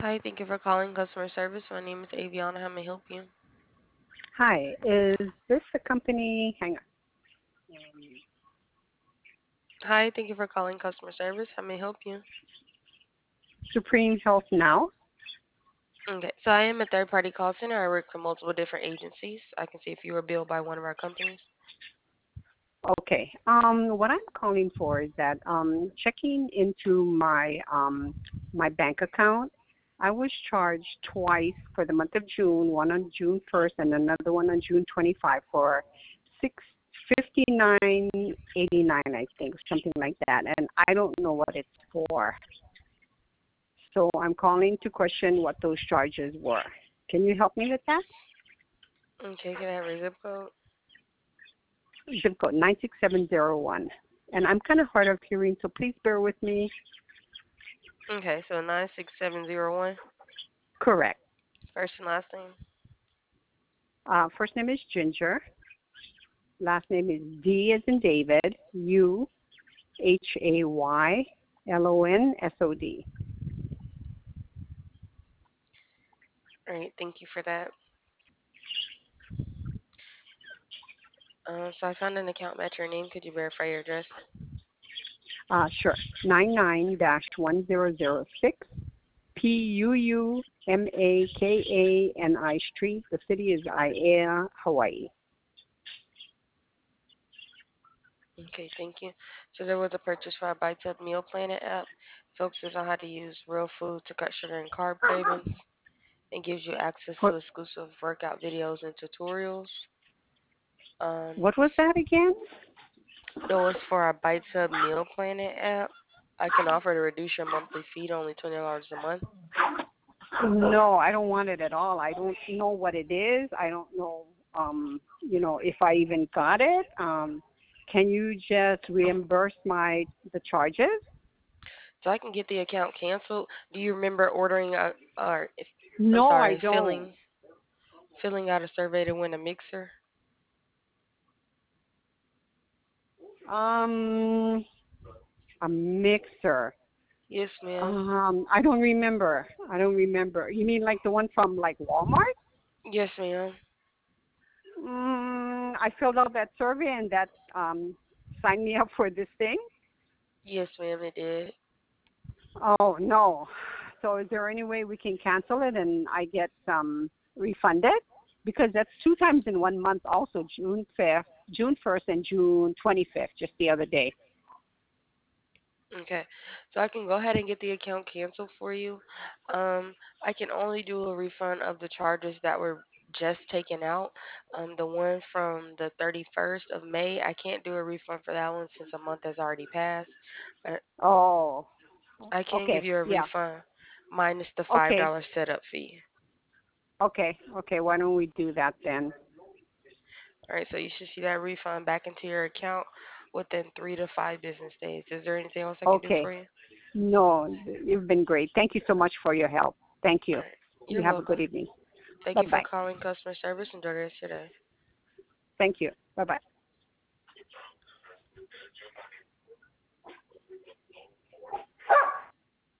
Hi, thank you for calling customer service. My name is Aviana. How may I help you? Hi, is this the company? Hang on. Hi, thank you for calling customer service. How may I help you? Supreme Health Now? Okay, so I am a third-party call center. I work for multiple different agencies. I can see if you were billed by one of our companies. Okay. What I'm calling for is that checking into my bank account, I was charged twice for the month of June, one on June 1st and another one on June 25 for 659.89, I think, something like that, and I don't know what it's for. So I'm calling to question what those charges were. Can you help me with that? Okay, can I have your zip code? Zip code 96701. And I'm kind of hard of hearing, so please bear with me. Okay, so 96701. Correct. First and last name. First name is Ginger. Last name is D as in David, Uhaylonsod. All right, thank you for that. So I found an account match your name. Could you verify your address? Sure. 99-1006 Puumakani Street. The city is Aiea, Hawaii. Okay, thank you. So there was a purchase for our Bites Up Meal Planet app. Focuses on how to use real food to cut sugar and carb cravings. It gives you access What, to exclusive workout videos and tutorials. Um, what was that again? it was for our Bites Up Meal Planet app. I can offer to reduce your monthly fee to only $20 a month. No, I don't want it at all. I don't know what it is. I don't know, if I even got it. Can you just reimburse the charges? So I can get the account canceled. Do you remember ordering or I'm No, I sorry, don't. filling out a survey to win a mixer? Um, a mixer. Yes, ma'am. I don't remember. I don't remember. You mean like the one from like Walmart? Yes, ma'am. I filled out that survey and that signed me up for this thing. Yes, ma'am, it did. Oh no. So is there any way we can cancel it and I get refunded? Because that's two times in 1 month also, June 1st and June 25th, just the other day. Okay. So I can go ahead and get the account canceled for you. I can only do a refund of the charges that were just taken out. The one from the 31st of May, I can't do a refund for that one since a month has already passed. But Oh, I can give okay. you a Yeah. refund minus the Okay. $5 setup fee. Okay. Okay. Why don't we do that then? All right, so you should see that refund back into your account within 3 to 5 business days. Is there anything else I can do Okay. for you? No, you've been great. Thank you so much for your help. Thank All you. right. You You're have a welcome. good evening. Thank Bye you for bye. calling customer service. Enjoy the rest of your day. Thank you. Bye bye.